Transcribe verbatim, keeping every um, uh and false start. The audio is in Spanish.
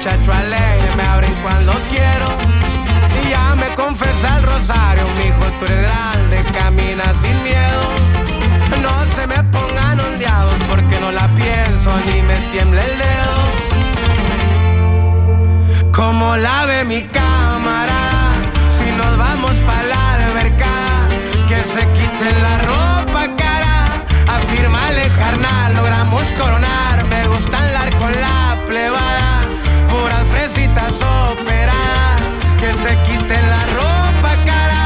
muchacho alegre, me abren cuando quiero. Y ya me confesa el rosario, mijo, tú eres grande, camina sin miedo. No se me pongan ondeados porque no la pienso ni me tiembla el dedo. Como lave mi cara